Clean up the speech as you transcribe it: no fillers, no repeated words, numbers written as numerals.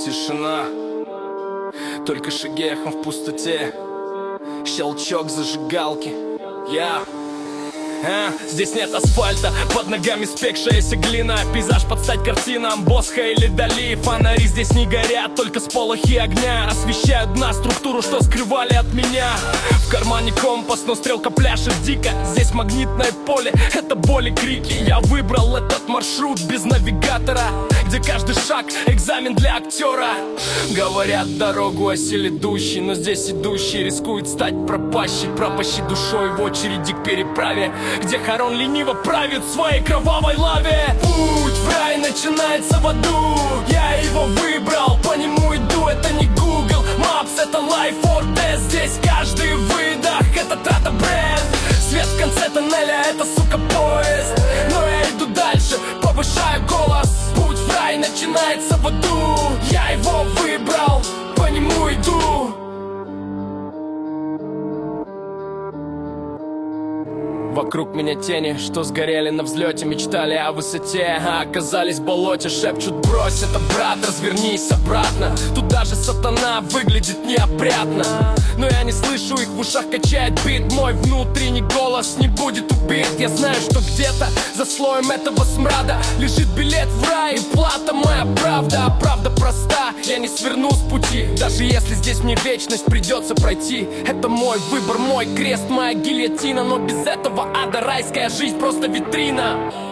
Тишина, только шаги эхом в пустоте. Щелчок зажигалки. Здесь нет асфальта, под ногами спекшаяся глина. Пейзаж под стать картинам Босха или Дали. Фонари здесь не горят, только сполохи огня освещают дна, структуру, что скрывали от меня. В кармане компас, но стрелка пляшет дико. Здесь магнитное поле, это боли, крики. Я выбрал этот маршрут без навигатора, где каждый шаг экзамен для актера. Говорят, дорогу осиль идущий, но здесь идущий рискует стать пропащий. Пропащий душой в очереди к переправе, где Харон лениво правит в своей кровавой лаве. Путь в рай начинается в аду, я его выбрал, по нему иду. Это не Google Maps, это Life or Death. Здесь каждый выдох — это трата бред. Свет в конце тоннеля — это, сука, поезд. Но я иду дальше, повышаю голос. Путь в рай начинается в аду, я его выбрал, по нему иду. Вокруг меня тени, что сгорели на взлете, мечтали о высоте, а оказались в болоте. Шепчут: брось это, брат, развернись обратно. Тут даже сатана выглядит неопрятно, но я не слышу их, в ушах качает бит. Мой внутренний голос не будет убит. Я знаю, что где-то за слоем этого смрада лежит билет в рай и плата моя правда. А правда проста, я не сверну с пути, даже если здесь мне вечность придется пройти. Это мой выбор, мой крест, моя гильотина. Но без этого ада райская жизнь просто витрина.